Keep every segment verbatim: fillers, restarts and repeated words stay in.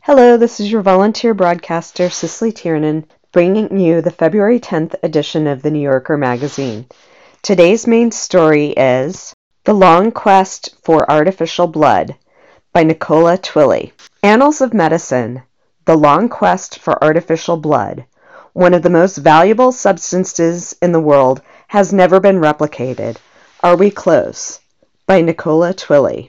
Hello, this is your volunteer broadcaster, Cicely Tiernan, bringing you the February tenth edition of the New Yorker magazine. Today's main story is The Long Quest for Artificial Blood by Nicola Twilley. Annals of Medicine, The Long Quest for Artificial Blood, one of the most valuable substances in the world, has never been replicated. Are we close? By Nicola Twilley.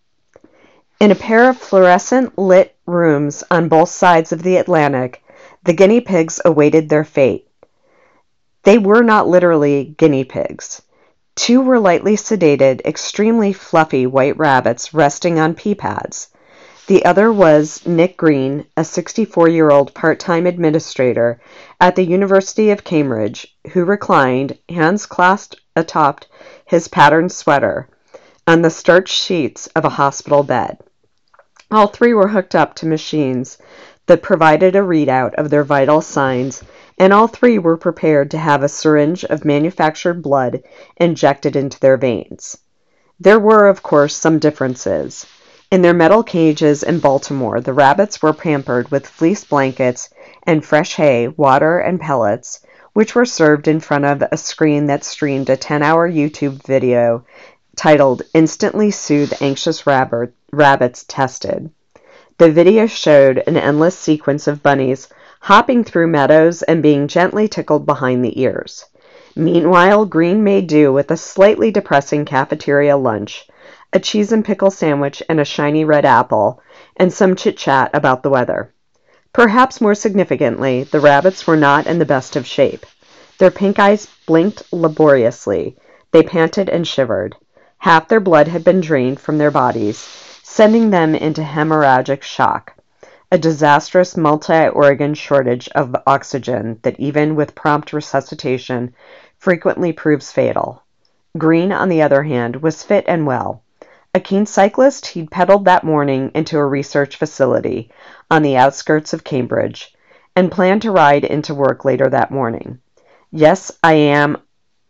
In a pair of fluorescent-lit rooms on both sides of the Atlantic, the guinea pigs awaited their fate. They were not literally guinea pigs. Two were lightly sedated, extremely fluffy white rabbits resting on pea pads. The other was Nick Green, a sixty-four-year-old part-time administrator at the University of Cambridge, who reclined, hands clasped atop his patterned sweater, on the starched sheets of a hospital bed. All three were hooked up to machines that provided a readout of their vital signs, and all three were prepared to have a syringe of manufactured blood injected into their veins. There were, of course, some differences. In their metal cages in Baltimore, the rabbits were pampered with fleece blankets and fresh hay, water, and pellets, which were served in front of a screen that streamed a ten-hour YouTube video titled Instantly Soothe Anxious Rabbit, Rabbits Tested. The video showed an endless sequence of bunnies hopping through meadows and being gently tickled behind the ears. Meanwhile, Green made do with a slightly depressing cafeteria lunch, a cheese and pickle sandwich and a shiny red apple, and some chit-chat about the weather. Perhaps more significantly, the rabbits were not in the best of shape. Their pink eyes blinked laboriously. They panted and shivered. Half their blood had been drained from their bodies, sending them into hemorrhagic shock, a disastrous multi-organ shortage of oxygen that even with prompt resuscitation frequently proves fatal. Green, on the other hand, was fit and well. A keen cyclist, he'd pedaled that morning into a research facility on the outskirts of Cambridge and planned to ride into work later that morning. Yes, I am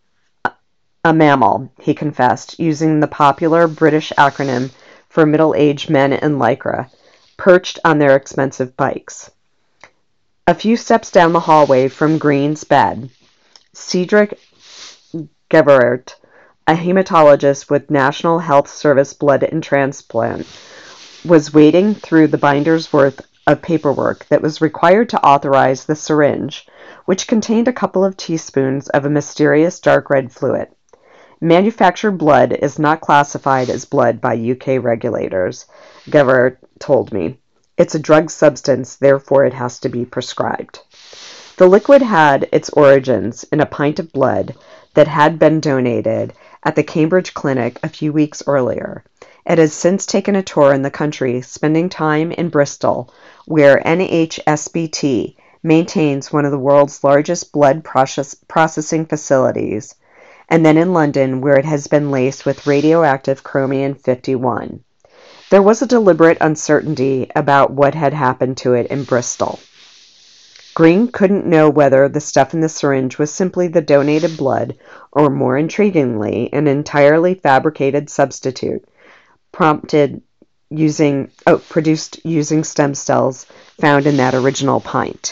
a mammal, he confessed, using the popular British acronym for middle-aged men in lycra, perched on their expensive bikes. A few steps down the hallway from Green's bed, Cedric Geverert, a hematologist with National Health Service Blood and Transplant, was wading through the binder's worth of paperwork that was required to authorize the syringe, which contained a couple of teaspoons of a mysterious dark red fluid. Manufactured blood is not classified as blood by U K regulators, Geverert told me. It's a drug substance, therefore it has to be prescribed. The liquid had its origins in a pint of blood that had been donated at the Cambridge Clinic a few weeks earlier. It has since taken a tour in the country, spending time in Bristol, where N H S B T maintains one of the world's largest blood process- processing facilities, and then in London, where it has been laced with radioactive chromium fifty-one. There was a deliberate uncertainty about what had happened to it in Bristol. Green couldn't know whether the stuff in the syringe was simply the donated blood, or more intriguingly, an entirely fabricated substitute, prompted using, oh, produced using stem cells found in that original pint.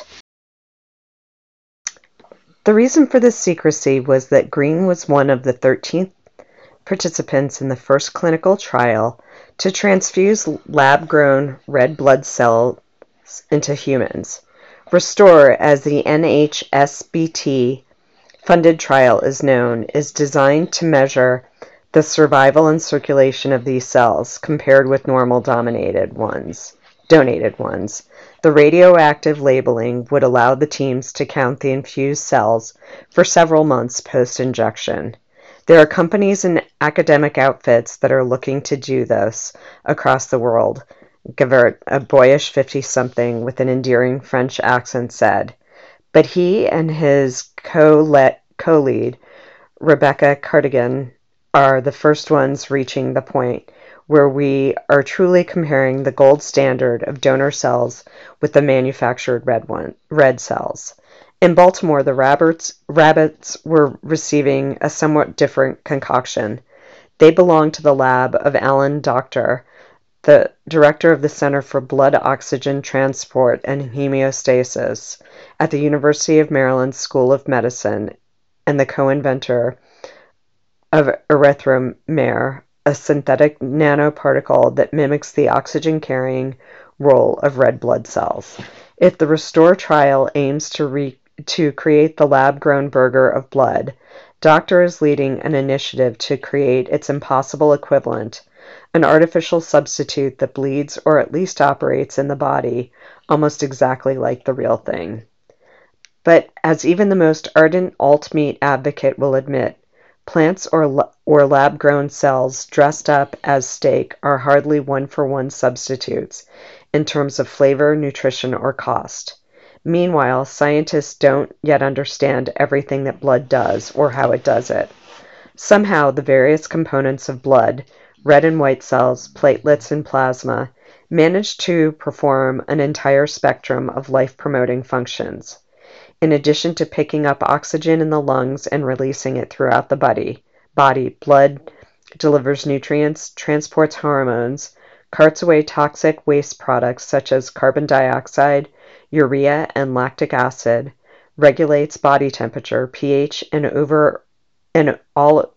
The reason for this secrecy was that Green was one of the thirteen participants in the first clinical trial to transfuse lab-grown red blood cells into humans. Restore, as the N H S B T-funded trial is known, is designed to measure the survival and circulation of these cells compared with normal dominated ones, donated ones. The radioactive labeling would allow the teams to count the infused cells for several months post-injection. There are companies and academic outfits that are looking to do this across the world, Geverert, a boyish fifty-something with an endearing French accent, said. But he and his co-lead, Rebecca Cardigan, are the first ones reaching the point where we are truly comparing the gold standard of donor cells with the manufactured red one, red cells. In Baltimore, the rabbits, rabbits were receiving a somewhat different concoction. They belonged to the lab of Alan Doctor, the director of the Center for Blood Oxygen Transport and Homeostasis at the University of Maryland School of Medicine, and the co-inventor of erythromer, a synthetic nanoparticle that mimics the oxygen-carrying role of red blood cells. If the RESTORE trial aims to, re- to create the lab-grown burger of blood, Doctor is leading an initiative to create its impossible equivalent, an artificial substitute that bleeds or at least operates in the body almost exactly like the real thing. But as even the most ardent alt-meat advocate will admit, plants or, or lab-grown cells dressed up as steak are hardly one-for-one substitutes in terms of flavor, nutrition, or cost. Meanwhile, scientists don't yet understand everything that blood does or how it does it. Somehow, the various components of blood, red and white cells, platelets, and plasma, manage to perform an entire spectrum of life-promoting functions. In addition to picking up oxygen in the lungs and releasing it throughout the body, body, blood delivers nutrients, transports hormones, carts away toxic waste products such as carbon dioxide, urea, and lactic acid, regulates body temperature, pH, and over and all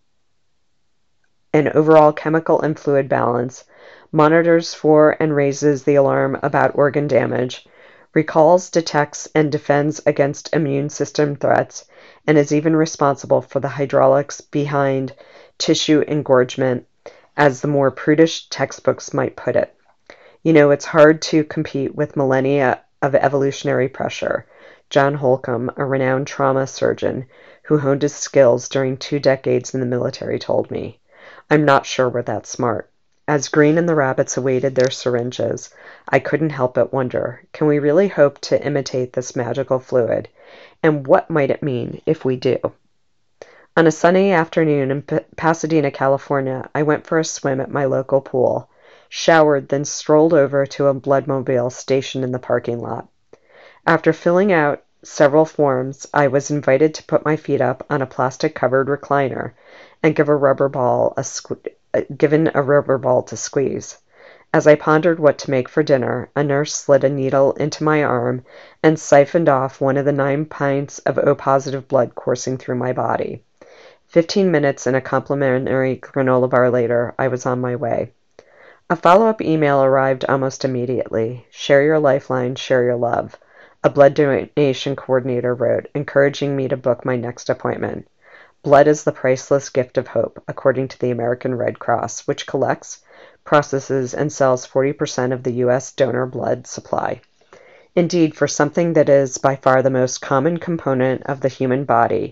and overall chemical and fluid balance, monitors for and raises the alarm about organ damage, recalls, detects, and defends against immune system threats, and is even responsible for the hydraulics behind tissue engorgement, as the more prudish textbooks might put it. You know, it's hard to compete with millennia of evolutionary pressure. John Holcomb, a renowned trauma surgeon who honed his skills during two decades in the military, told me. I'm not sure we're that smart. As Green and the rabbits awaited their syringes, I couldn't help but wonder, can we really hope to imitate this magical fluid? And what might it mean if we do? On a sunny afternoon in P- Pasadena, California, I went for a swim at my local pool, showered, then strolled over to a bloodmobile stationed in the parking lot. After filling out several forms, I was invited to put my feet up on a plastic-covered recliner and give a rubber ball a sque- given a rubber ball to squeeze. As I pondered what to make for dinner, a nurse slid a needle into my arm and siphoned off one of the nine pints of O-positive blood coursing through my body. Fifteen minutes and a complimentary granola bar later, I was on my way. A follow-up email arrived almost immediately. Share your lifeline, share your love. A blood donation coordinator wrote, encouraging me to book my next appointment. Blood is the priceless gift of hope, according to the American Red Cross, which collects, processes, and sells forty percent of the U S donor blood supply. Indeed, for something that is by far the most common component of the human body,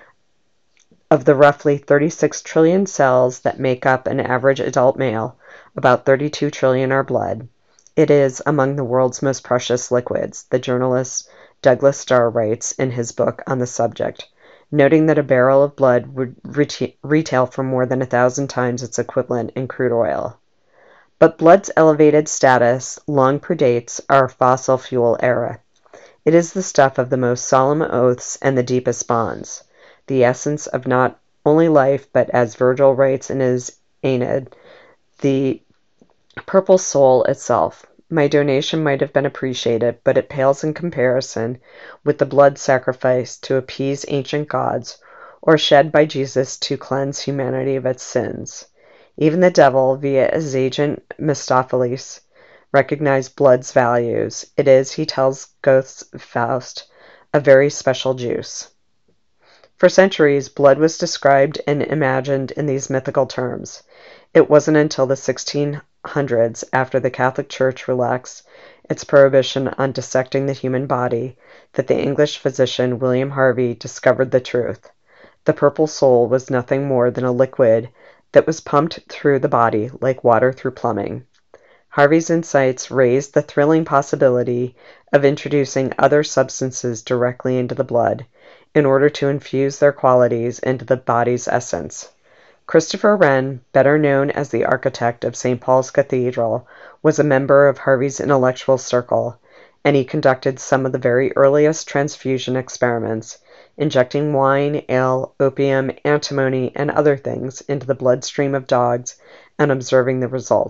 of the roughly thirty-six trillion cells that make up an average adult male, about thirty-two trillion are blood. It is among the world's most precious liquids, the journalist Douglas Starr writes in his book on the subject, noting that a barrel of blood would reta- retail for more than a thousand times its equivalent in crude oil. But blood's elevated status long predates our fossil fuel era. It is the stuff of the most solemn oaths and the deepest bonds, the essence of not only life, but as Virgil writes in his Aeneid, the purple soul itself. My donation might have been appreciated, but it pales in comparison with the blood sacrificed to appease ancient gods, or shed by Jesus to cleanse humanity of its sins. Even the devil, via his agent Mephistopheles, recognized blood's values. It is, he tells Goethe's Faust, a very special juice. For centuries, blood was described and imagined in these mythical terms. It wasn't until the sixteen hundreds, after the Catholic Church relaxed its prohibition on dissecting the human body, that the English physician William Harvey discovered the truth. The purple soul was nothing more than a liquid that was pumped through the body like water through plumbing. Harvey's insights raised the thrilling possibility of introducing other substances directly into the blood in order to infuse their qualities into the body's essence. Christopher Wren, better known as the architect of Saint Paul's Cathedral, was a member of Harvey's intellectual circle, and he conducted some of the very earliest transfusion experiments, injecting wine, ale, opium, antimony, and other things into the bloodstream of dogs and observing the results.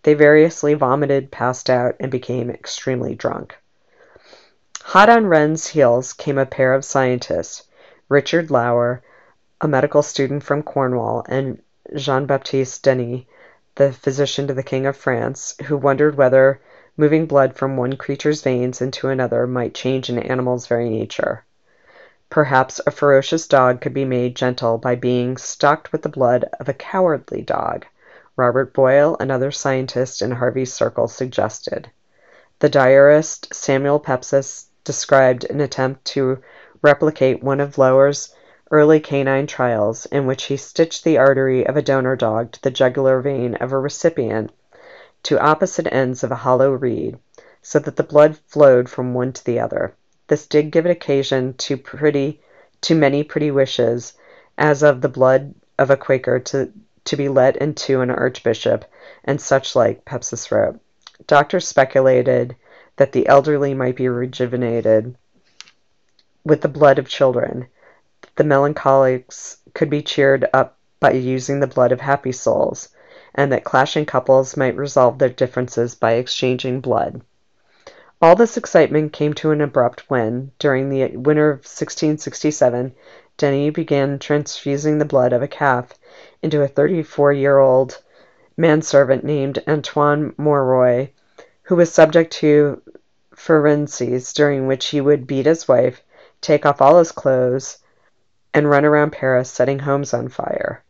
They variously vomited, passed out, and became extremely drunk. Hot on Wren's heels came a pair of scientists, Richard Lauer, a medical student from Cornwall, and Jean-Baptiste Denis, the physician to the King of France, who wondered whether moving blood from one creature's veins into another might change an animal's very nature. Perhaps a ferocious dog could be made gentle by being stocked with the blood of a cowardly dog, Robert Boyle, another scientist in Harvey's circle, suggested. The diarist Samuel Pepys described an attempt to replicate one of Lauer's early canine trials, in which he stitched the artery of a donor dog to the jugular vein of a recipient to opposite ends of a hollow reed, so that the blood flowed from one to the other. This did give occasion to pretty to many pretty wishes, as of the blood of a Quaker to, to be let into an archbishop, and such like, Pepys wrote. Doctors speculated that the elderly might be rejuvenated with the blood of children, the melancholics could be cheered up by using the blood of happy souls, and that clashing couples might resolve their differences by exchanging blood. All this excitement came to an abrupt when, during the winter of sixteen sixty-seven, Denis began transfusing the blood of a calf into a thirty-four-year-old manservant named Antoine Mauroy, who was subject to phreneses, during which he would beat his wife, take off all his clothes, and run around Paris setting homes on fire.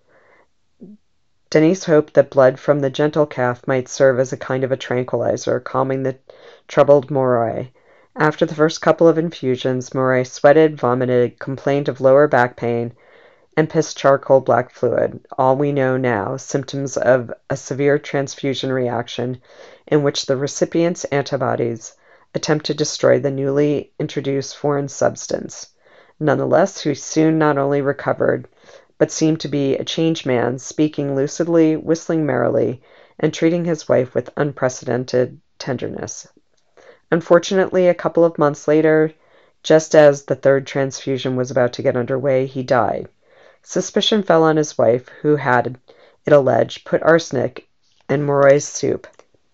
Denis hoped that blood from the gentle calf might serve as a kind of a tranquilizer, calming the troubled Mauroy. After the first couple of infusions, Mauroy sweated, vomited, complained of lower back pain, and pissed charcoal black fluid, all we know now, symptoms of a severe transfusion reaction in which the recipient's antibodies attempt to destroy the newly introduced foreign substance. Nonetheless, he soon not only recovered, but seemed to be a changed man, speaking lucidly, whistling merrily, and treating his wife with unprecedented tenderness. Unfortunately, a couple of months later, just as the third transfusion was about to get underway, he died. Suspicion fell on his wife, who had, it alleged, put arsenic in Mauroy's soup.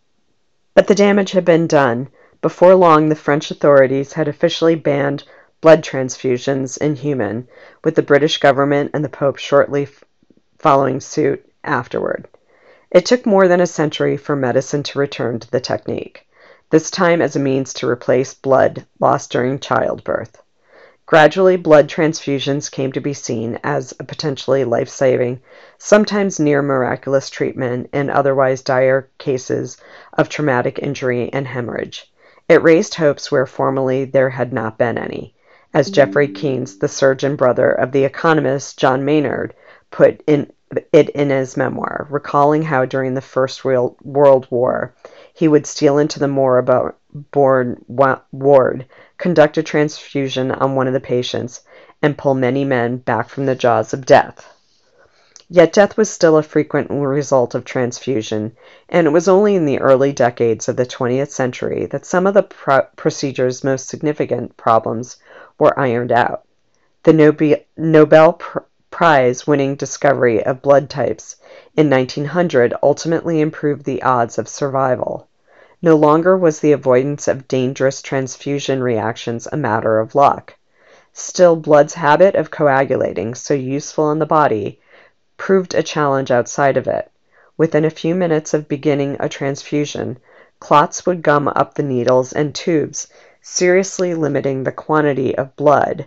But the damage had been done. Before long, the French authorities had officially banned blood transfusions in human, with the British government and the Pope shortly f- following suit afterward. It took more than a century for medicine to return to the technique, this time as a means to replace blood lost during childbirth. Gradually, blood transfusions came to be seen as a potentially life-saving, sometimes near miraculous treatment in otherwise dire cases of traumatic injury and hemorrhage. It raised hopes where formerly there had not been any, as Geoffrey Keynes, the surgeon brother of the economist John Maynard, put in it in his memoir, recalling how during the First World War he would steal into the moribund ward, conduct a transfusion on one of the patients, and pull many men back from the jaws of death. Yet death was still a frequent result of transfusion, and it was only in the early decades of the twentieth century that some of the pro- procedure's most significant problems were ironed out. The Nobe- Nobel pr- Prize-winning discovery of blood types in nineteen hundred ultimately improved the odds of survival. No longer was the avoidance of dangerous transfusion reactions a matter of luck. Still, blood's habit of coagulating, so useful in the body, proved a challenge outside of it. Within a few minutes of beginning a transfusion, clots would gum up the needles and tubes, seriously limiting the quantity of blood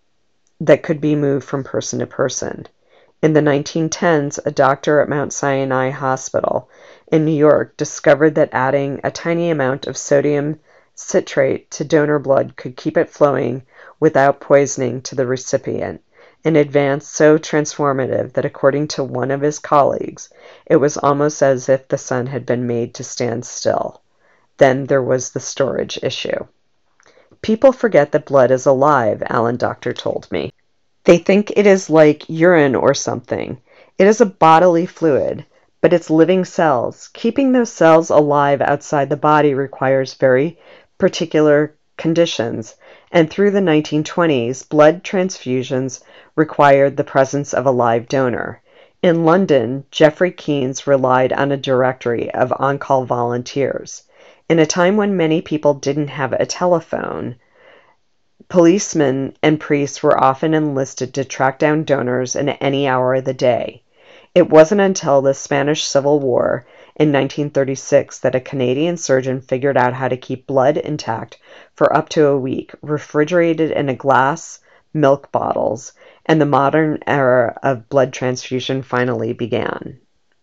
that could be moved from person to person. In the nineteen tens, a doctor at Mount Sinai Hospital in New York discovered that adding a tiny amount of sodium citrate to donor blood could keep it flowing without poisoning to the recipient, an advance so transformative that, according to one of his colleagues, it was almost as if the sun had been made to stand still. Then there was the storage issue. People forget that blood is alive, Alan Doctor told me. They think it is like urine or something. It is a bodily fluid, but it's living cells. Keeping those cells alive outside the body requires very particular conditions, and through the nineteen twenties, blood transfusions required the presence of a live donor. In London, Geoffrey Keynes relied on a directory of on-call volunteers. In a time when many people didn't have a telephone, policemen and priests were often enlisted to track down donors in any hour of the day. It wasn't until the Spanish Civil War in nineteen thirty-six that a Canadian surgeon figured out how to keep blood intact for up to a week, refrigerated in a glass milk bottles, and the modern era of blood transfusion finally began.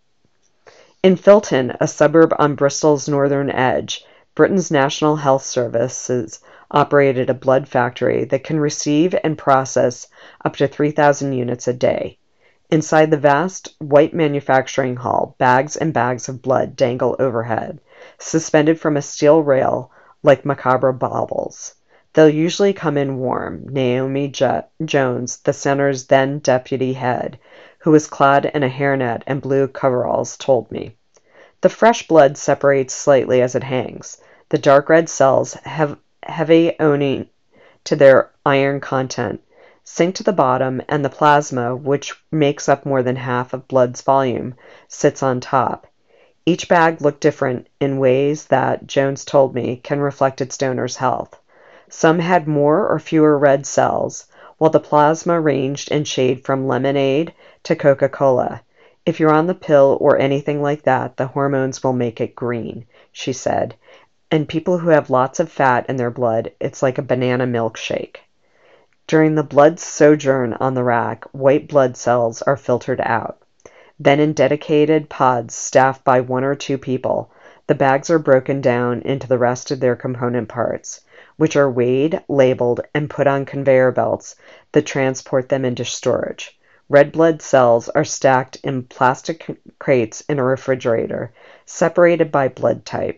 In Filton, a suburb on Bristol's northern edge, Britain's National Health Services operated a blood factory that can receive and process up to three thousand units a day. Inside the vast, white manufacturing hall, bags and bags of blood dangle overhead, suspended from a steel rail like macabre baubles. They'll usually come in warm, Naomi Jo- Jones, the center's then deputy head, who was clad in a hairnet and blue coveralls, told me. The fresh blood separates slightly as it hangs. The dark red cells, hev- heavy owing to their iron content, sink to the bottom, and the plasma, which makes up more than half of blood's volume, sits on top. Each bag looked different in ways that, Jones told me, can reflect its donor's health. Some had more or fewer red cells, while the plasma ranged in shade from lemonade to Coca-Cola. If you're on the pill or anything like that, the hormones will make it green, she said. And people who have lots of fat in their blood, it's like a banana milkshake. During the blood sojourn on the rack, white blood cells are filtered out. Then in dedicated pods staffed by one or two people, the bags are broken down into the rest of their component parts, which are weighed, labeled, and put on conveyor belts that transport them into storage. Red blood cells are stacked in plastic crates in a refrigerator, separated by blood type.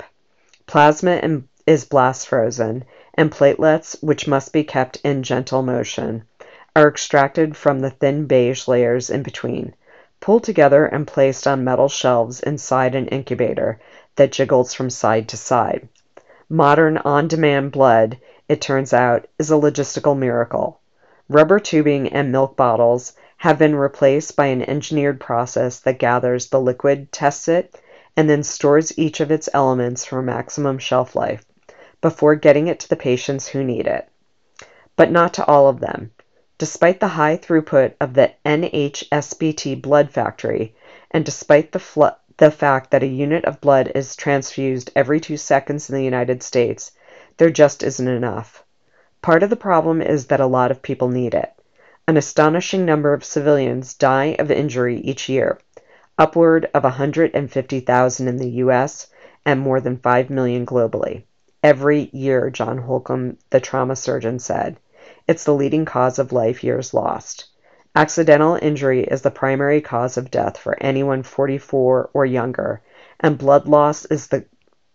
Plasma is blast frozen, and platelets, which must be kept in gentle motion, are extracted from the thin beige layers in between, pulled together and placed on metal shelves inside an incubator that jiggles from side to side. Modern on-demand blood, it turns out, is a logistical miracle. Rubber tubing and milk bottles have been replaced by an engineered process that gathers the liquid, tests it, and then stores each of its elements for maximum shelf life before getting it to the patients who need it. But not to all of them. Despite the high throughput of the N H S B T blood factory, and despite the fl- the fact that a unit of blood is transfused every two seconds in the United States, there just isn't enough. Part of the problem is that a lot of people need it. An astonishing number of civilians die of injury each year, upward of one hundred fifty thousand in the U S and more than five million globally. Every year, John Holcomb, the trauma surgeon, said. It's the leading cause of life years lost. Accidental injury is the primary cause of death for anyone forty-four or younger, and blood loss is the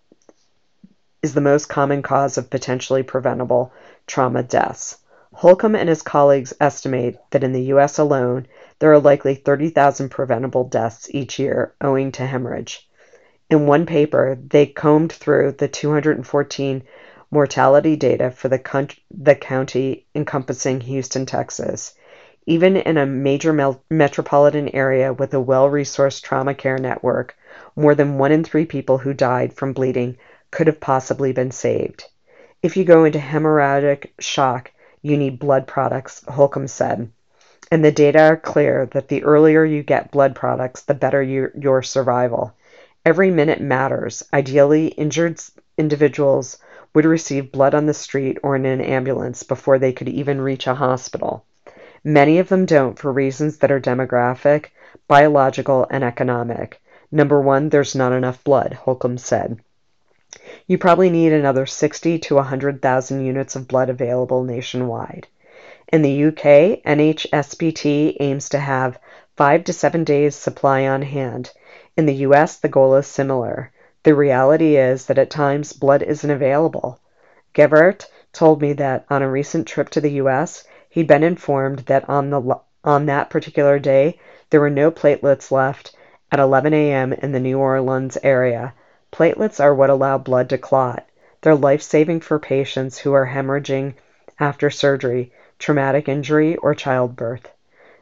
is the most common cause of potentially preventable trauma deaths. Holcomb and his colleagues estimate that in the U S alone, there are likely thirty thousand preventable deaths each year owing to hemorrhage. In one paper, they combed through the two hundred fourteen mortality data for the, con- the county encompassing Houston, Texas. Even in a major mel- metropolitan area with a well-resourced trauma care network, more than one in three people who died from bleeding could have possibly been saved. If you go into hemorrhagic shock, you need blood products, Holcomb said. And the data are clear that the earlier you get blood products, the better your, your survival. Every minute matters. Ideally, injured individuals would receive blood on the street or in an ambulance before they could even reach a hospital. Many of them don't for reasons that are demographic, biological, and economic. Number one, there's not enough blood, Holcomb said. You probably need another sixty to one hundred thousand units of blood available nationwide. In the U K, N H S B T aims to have five to seven days supply on hand. In the U S, the goal is similar. The reality is that at times blood isn't available. Gevert told me that on a recent trip to the U S, he'd been informed that on the on that particular day, there were no platelets left at eleven a.m. in the New Orleans area. Platelets are what allow blood to clot. They're life-saving for patients who are hemorrhaging after surgery, traumatic injury, or childbirth.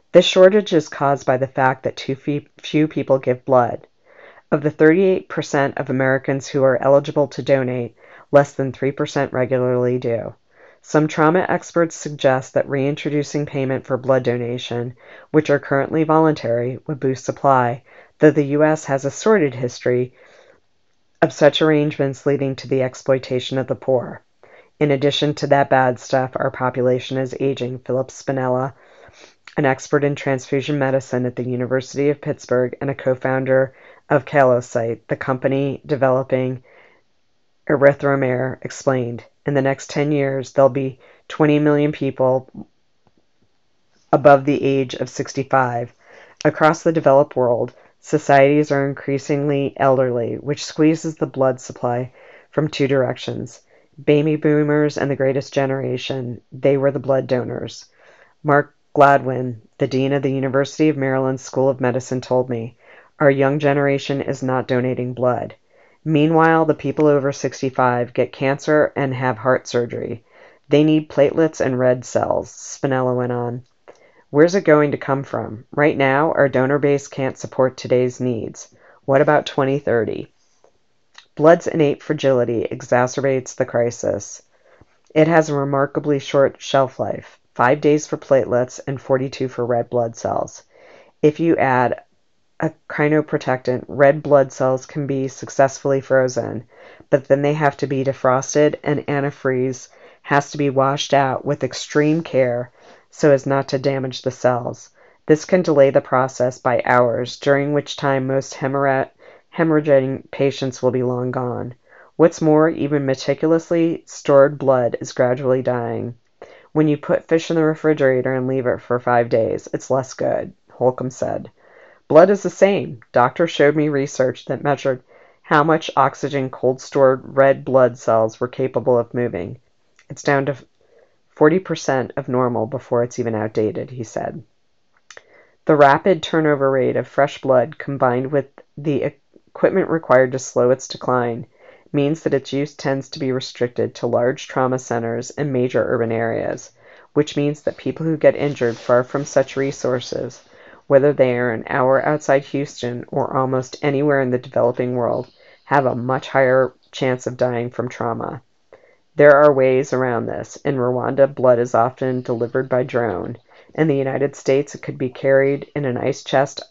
This shortage is caused by the fact that too few people give blood. Of the thirty-eight percent of Americans who are eligible to donate, less than three percent regularly do. Some trauma experts suggest that reintroducing payment for blood donation, which are currently voluntary, would boost supply, though the U S has a sordid history of such arrangements leading to the exploitation of the poor. In addition to that bad stuff, our population is aging. Philip Spinella, an expert in transfusion medicine at the University of Pittsburgh and a co-founder of Kalocyte, the company developing Erythromer, explained. In the next ten years, there'll be twenty million people above the age of sixty-five. Across the developed world, societies are increasingly elderly, which squeezes the blood supply from two directions. Baby boomers and the greatest generation, they were the blood donors. Mark Gladwin, the dean of the University of Maryland School of Medicine, told me, "Our young generation is not donating blood." Meanwhile, the people over sixty-five get cancer and have heart surgery. They need platelets and red cells, Spinella went on. Where's it going to come from? Right now, our donor base can't support today's needs. What about twenty thirty? Blood's innate fragility exacerbates the crisis. It has a remarkably short shelf life, five days for platelets and forty-two for red blood cells. If you add a cryoprotectant, red blood cells can be successfully frozen, but then they have to be defrosted and antifreeze has to be washed out with extreme care so as not to damage the cells. This can delay the process by hours, during which time most hemorrhag- hemorrhaging patients will be long gone. What's more, even meticulously stored blood is gradually dying. When you put fish in the refrigerator and leave it for five days, it's less good, Holcomb said. Blood is the same. Doctors showed me research that measured how much oxygen cold-stored red blood cells were capable of moving. It's down to forty percent of normal before it's even outdated, he said. The rapid turnover rate of fresh blood, combined with the equipment required to slow its decline, means that its use tends to be restricted to large trauma centers and major urban areas, which means that people who get injured far from such resources, whether they are an hour outside Houston or almost anywhere in the developing world, have a much higher chance of dying from trauma. There are ways around this. In Rwanda, blood is often delivered by drone. In the United States, it could be carried in an ice chest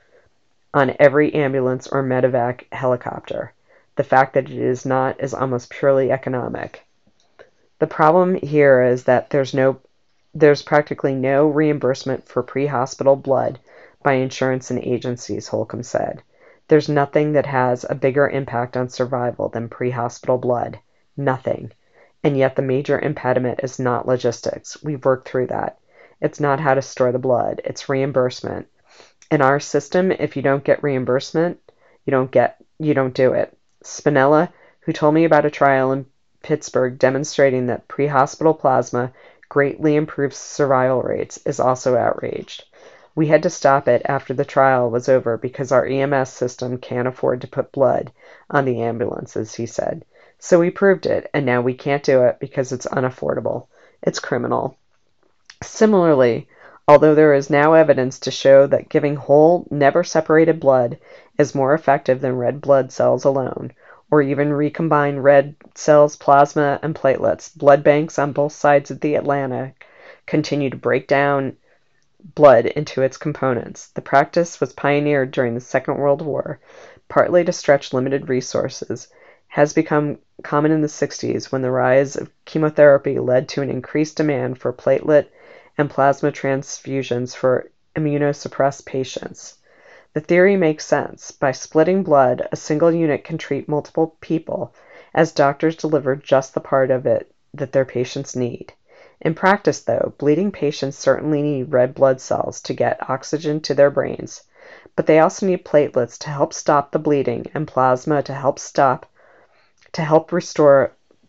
on every ambulance or medevac helicopter. The fact that it is not is almost purely economic. The problem here is that there's no, there's practically no reimbursement for pre-hospital blood by insurance and agencies, Holcomb said. There's nothing that has a bigger impact on survival than pre-hospital blood. Nothing. And yet the major impediment is not logistics. We've worked through that. It's not how to store the blood. It's reimbursement. In our system, if you don't get reimbursement, you don't get, you don't do it. Spinella, who told me about a trial in Pittsburgh demonstrating that pre-hospital plasma greatly improves survival rates, is also outraged. We had to stop it after the trial was over because our E M S system can't afford to put blood on the ambulances, he said. So we proved it, and now we can't do it because it's unaffordable. It's criminal. Similarly, although there is now evidence to show that giving whole, never separated blood is more effective than red blood cells alone, or even recombine red cells, plasma, and platelets, blood banks on both sides of the Atlantic continue to break down blood into its components. The practice was pioneered during the Second World War, partly to stretch limited resources, has become common in the sixties when the rise of chemotherapy led to an increased demand for platelet and plasma transfusions for immunosuppressed patients. The theory makes sense. By splitting blood, a single unit can treat multiple people, as doctors deliver just the part of it that their patients need. In practice, though, bleeding patients certainly need red blood cells to get oxygen to their brains, but they also need platelets to help stop the bleeding and plasma to help stop to help restore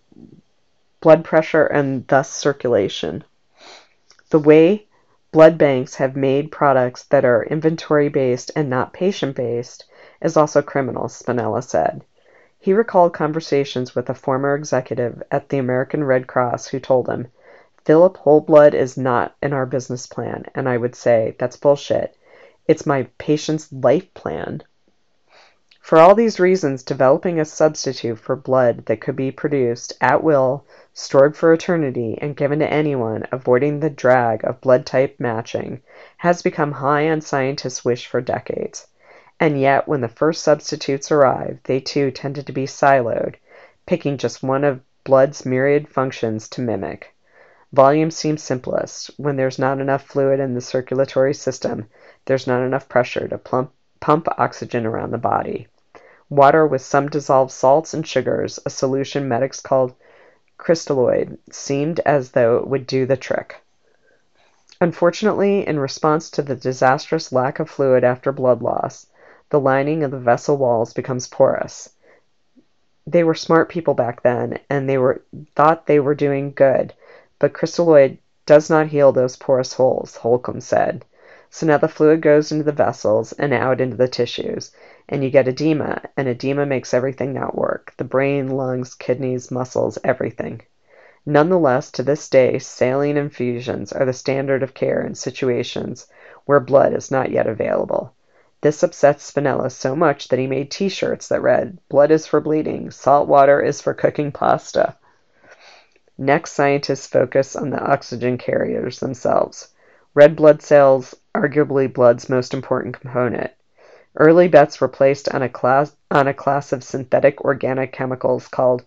blood pressure and thus circulation. The way blood banks have made products that are inventory-based and not patient-based is also criminal, Spinella said. He recalled conversations with a former executive at the American Red Cross who told him, Philip Whole Blood is not in our business plan, and I would say that's bullshit. It's my patient's life plan. For all these reasons, developing a substitute for blood that could be produced at will, stored for eternity, and given to anyone, avoiding the drag of blood type matching, has become high on scientists' wish for decades. And yet, when the first substitutes arrived, they too tended to be siloed, picking just one of blood's myriad functions to mimic. Volume seems simplest. When there's not enough fluid in the circulatory system, there's not enough pressure to plump, pump oxygen around the body. Water with some dissolved salts and sugars, a solution medics called crystalloid, seemed as though it would do the trick. Unfortunately, in response to the disastrous lack of fluid after blood loss, the lining of the vessel walls becomes porous. They were smart people back then, and they were thought they were doing good, but crystalloid does not heal those porous holes, Holcomb said. So now the fluid goes into the vessels and out into the tissues, and you get edema, and edema makes everything not work. The brain, lungs, kidneys, muscles, everything. Nonetheless, to this day, saline infusions are the standard of care in situations where blood is not yet available. This upsets Spinella so much that he made t-shirts that read, "Blood is for bleeding, salt water is for cooking pasta." Next, scientists focus on the oxygen carriers themselves. Red blood cells, arguably blood's most important component. Early bets were placed on a class, on a class of synthetic organic chemicals called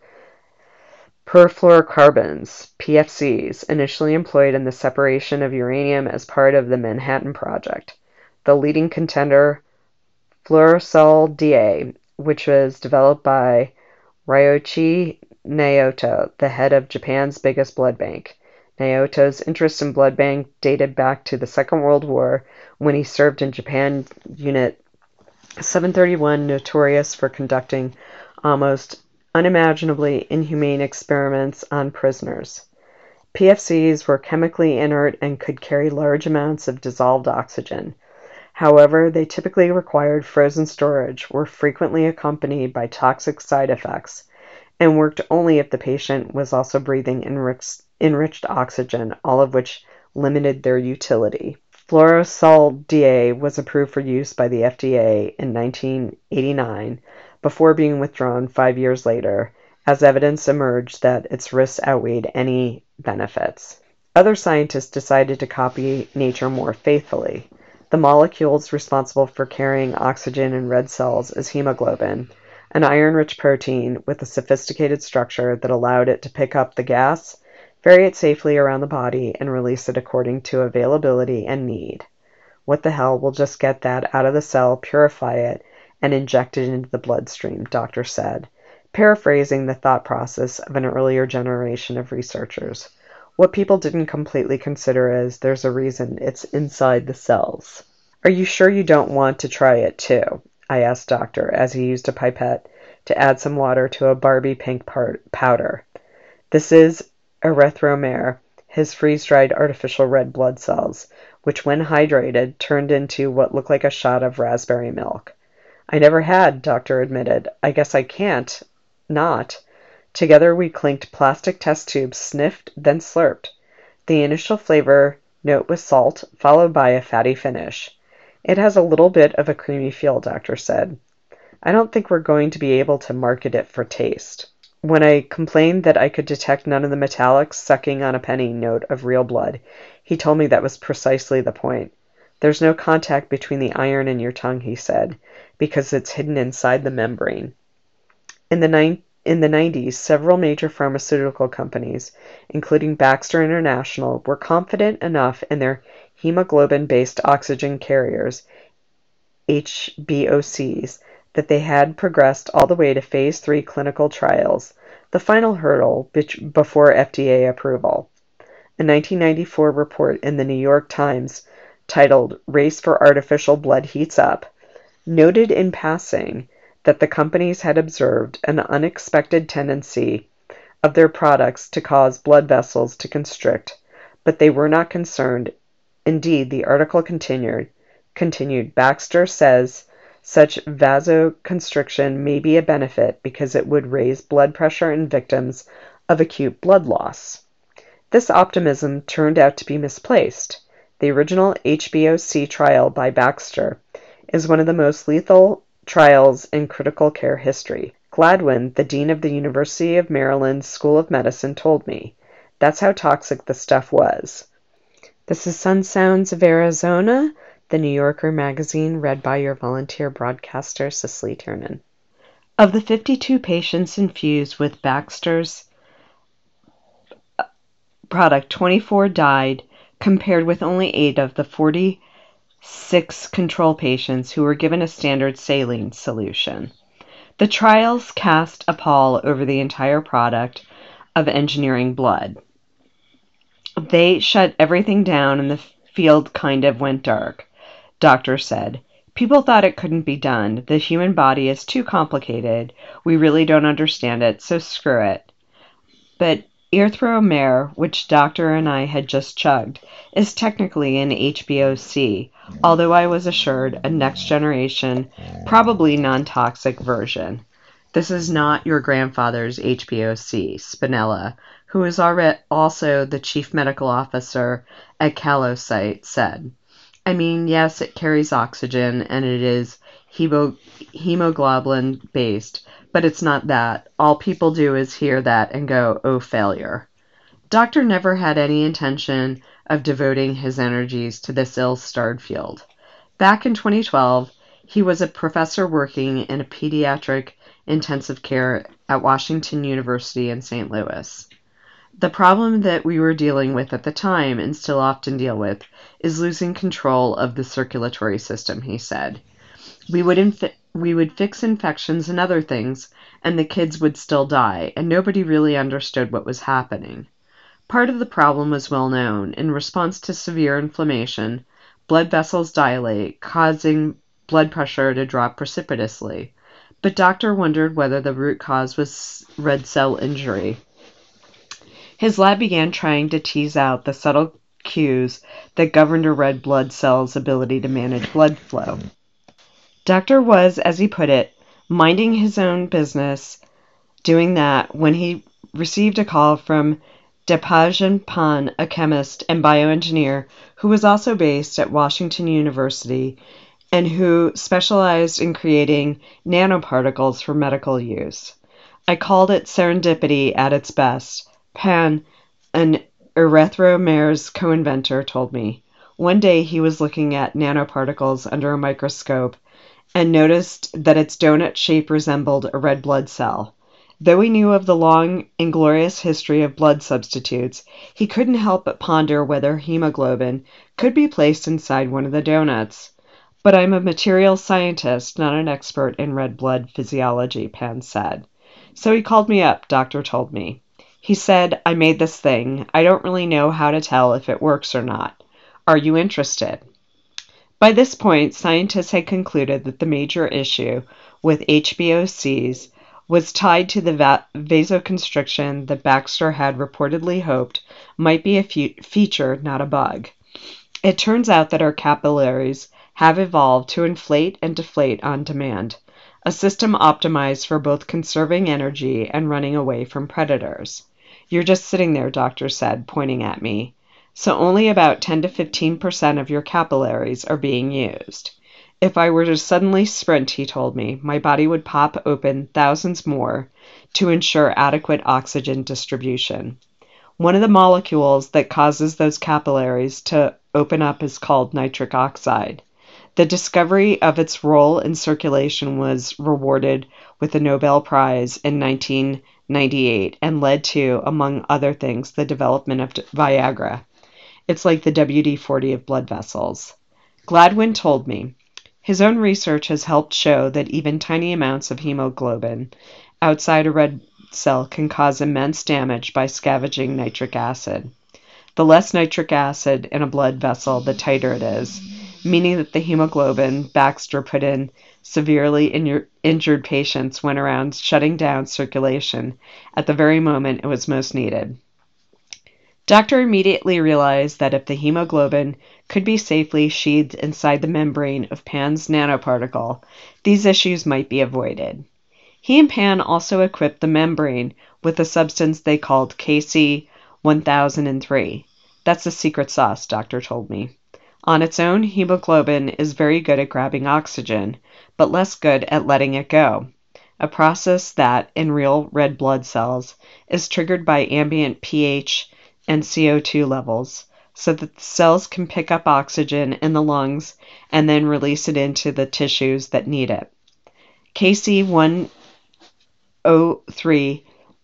perfluorocarbons, P F Cs, initially employed in the separation of uranium as part of the Manhattan Project. The leading contender, fluorosol D A, which was developed by Ryoichi Naoto, the head of Japan's biggest blood bank. Naoto's interest in blood bank dated back to the Second World War, when he served in Japan Unit seven thirty-one, notorious for conducting almost unimaginably inhumane experiments on prisoners. P F Cs were chemically inert and could carry large amounts of dissolved oxygen. However, they typically required frozen storage, were frequently accompanied by toxic side effects, and worked only if the patient was also breathing enriched, enriched oxygen, all of which limited their utility. Fluorosol D A was approved for use by the F D A in nineteen eighty-nine, before being withdrawn five years later, as evidence emerged that its risks outweighed any benefits. Other scientists decided to copy nature more faithfully. The molecules responsible for carrying oxygen in red cells is hemoglobin, an iron-rich protein with a sophisticated structure that allowed it to pick up the gas, vary it safely around the body, and release it according to availability and need. What the hell, we'll just get that out of the cell, purify it, and inject it into the bloodstream, doctors said, paraphrasing the thought process of an earlier generation of researchers. What people didn't completely consider is there's a reason it's inside the cells. "Are you sure you don't want to try it too?" I asked Doctor as he used a pipette to add some water to a Barbie pink powder. This is erythromer, his freeze-dried artificial red blood cells, which when hydrated turned into what looked like a shot of raspberry milk. "I never had," Doctor admitted. "I guess I can't not." Together we clinked plastic test tubes, sniffed, then slurped. The initial flavor note was salt, followed by a fatty finish. "It has a little bit of a creamy feel," Doctor said. "I don't think we're going to be able to market it for taste." When I complained that I could detect none of the metallic sucking on a penny note of real blood, he told me that was precisely the point. "There's no contact between the iron and your tongue," he said, "because it's hidden inside the membrane." In the ni- in the nineties, several major pharmaceutical companies, including Baxter International, were confident enough in their hemoglobin-based oxygen carriers, H B O Cs, that they had progressed all the way to phase three clinical trials, the final hurdle before F D A approval. A nineteen ninety-four report in the New York Times, titled "Race for Artificial Blood Heats Up," noted in passing that the companies had observed an unexpected tendency of their products to cause blood vessels to constrict, but they were not concerned. Indeed, the article continued, continued, Baxter says such vasoconstriction may be a benefit because it would raise blood pressure in victims of acute blood loss. This optimism turned out to be misplaced. The original H B O C trial by Baxter is one of the most lethal trials in critical care history. Gladwin, the dean of the University of Maryland School of Medicine, told me. That's how toxic the stuff was. This is Sun Sounds of Arizona, the New Yorker magazine, read by your volunteer broadcaster, Cicely Tiernan. Of the fifty-two patients infused with Baxter's product, twenty-four died, compared with only eight of the forty-six control patients who were given a standard saline solution. The trials cast a pall over the entire product of engineering blood. They shut everything down and the field kind of went dark, doctor said. People thought it couldn't be done. The human body is too complicated. We really don't understand it, so screw it. But erythromere, which doctor and I had just chugged, is technically an H B O C, although I was assured a next-generation, probably non-toxic version. This is not your grandfather's H B O C, Spinella, who is also the chief medical officer at Calocite, said. I mean, yes, it carries oxygen, and it is hemo- hemoglobin-based, but it's not that. All people do is hear that and go, oh, failure. Doctor never had any intention of devoting his energies to this ill-starred field. Back in twenty twelve, he was a professor working in a pediatric intensive care at Washington University in Saint Louis. The problem that we were dealing with at the time, and still often deal with, is losing control of the circulatory system, he said. We would inf- we would fix infections and other things, and the kids would still die, and nobody really understood what was happening. Part of the problem was well known. In response to severe inflammation, blood vessels dilate, causing blood pressure to drop precipitously. But doctor wondered whether the root cause was red cell injury. His lab began trying to tease out the subtle cues that governed a red blood cell's ability to manage blood flow. Doctor was, as he put it, minding his own business, doing that, when he received a call from Deepajan Pan, a chemist and bioengineer who was also based at Washington University and who specialized in creating nanoparticles for medical use. I called it serendipity at its best. Pan, an erythromere's co-inventor, told me. One day he was looking at nanoparticles under a microscope and noticed that its donut shape resembled a red blood cell. Though he knew of the long, inglorious history of blood substitutes, he couldn't help but ponder whether hemoglobin could be placed inside one of the donuts. But I'm a material scientist, not an expert in red blood physiology, Pan said. So he called me up, doctor told me. He said, I made this thing. I don't really know how to tell if it works or not. Are you interested? By this point, scientists had concluded that the major issue with H B O Cs was tied to the va- vasoconstriction that Baxter had reportedly hoped might be a fe- feature, not a bug. It turns out that our capillaries have evolved to inflate and deflate on demand, a system optimized for both conserving energy and running away from predators. You're just sitting there, doctor said, pointing at me. So only about ten to fifteen percent of your capillaries are being used. If I were to suddenly sprint, he told me, my body would pop open thousands more to ensure adequate oxygen distribution. One of the molecules that causes those capillaries to open up is called nitric oxide. The discovery of its role in circulation was rewarded with a Nobel Prize in nineteen ninety-eight and led to, among other things, the development of Viagra. It's like the W D forty of blood vessels. Gladwin told me, his own research has helped show that even tiny amounts of hemoglobin outside a red cell can cause immense damage by scavenging nitric acid. The less nitric acid in a blood vessel, the tighter it is, meaning that the hemoglobin Baxter put in severely inju- injured patients went around shutting down circulation at the very moment it was most needed. Doctor immediately realized that if the hemoglobin could be safely sheathed inside the membrane of Pan's nanoparticle, these issues might be avoided. He and Pan also equipped the membrane with a substance they called K C one thousand three. That's the secret sauce, doctor told me. On its own, hemoglobin is very good at grabbing oxygen, but less good at letting it go, a process that, in real red blood cells, is triggered by ambient pH and C O two levels, so that the cells can pick up oxygen in the lungs and then release it into the tissues that need it. K C one oh three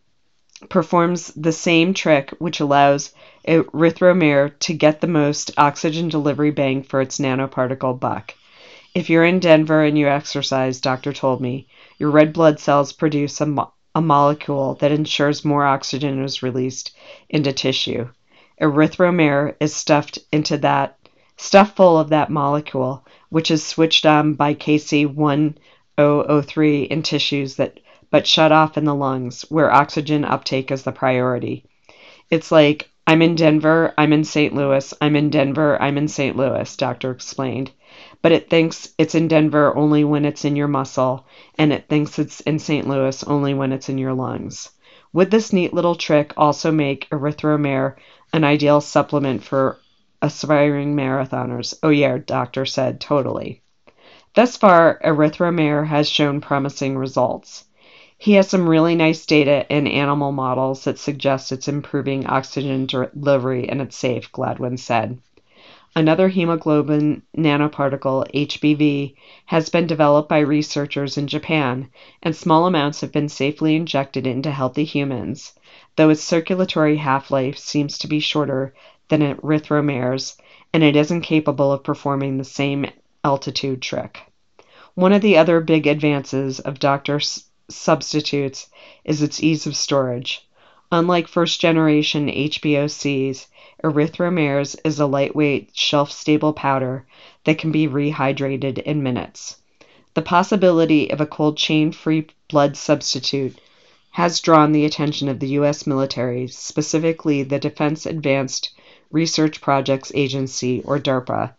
performs the same trick, which allows erythromer to get the most oxygen delivery bang for its nanoparticle buck. If you're in Denver and you exercise, doctor told me, your red blood cells produce a, mo- a molecule that ensures more oxygen is released into tissue. Erythromer is stuffed into that, stuffed full of that molecule, which is switched on by K C one thousand three in tissues that but shut off in the lungs, where oxygen uptake is the priority. It's like, I'm in Denver, I'm in Saint Louis, I'm in Denver, I'm in Saint Louis, doctor explained. But it thinks it's in Denver only when it's in your muscle, and it thinks it's in Saint Louis only when it's in your lungs. Would this neat little trick also make erythromer an ideal supplement for aspiring marathoners? Oh yeah, doctor said, totally. Thus far, erythromer has shown promising results. He has some really nice data in animal models that suggest it's improving oxygen delivery and it's safe, Gladwin said. Another hemoglobin nanoparticle, H B V, has been developed by researchers in Japan, and small amounts have been safely injected into healthy humans, though its circulatory half-life seems to be shorter than erythromer's, and it isn't capable of performing the same altitude trick. One of the other big advances of doctor's substitutes is its ease of storage. Unlike first-generation H B O Cs, erythromer's is a lightweight, shelf-stable powder that can be rehydrated in minutes. The possibility of a cold chain-free blood substitute has drawn the attention of the U S military, specifically the Defense Advanced Research Projects Agency, or DARPA,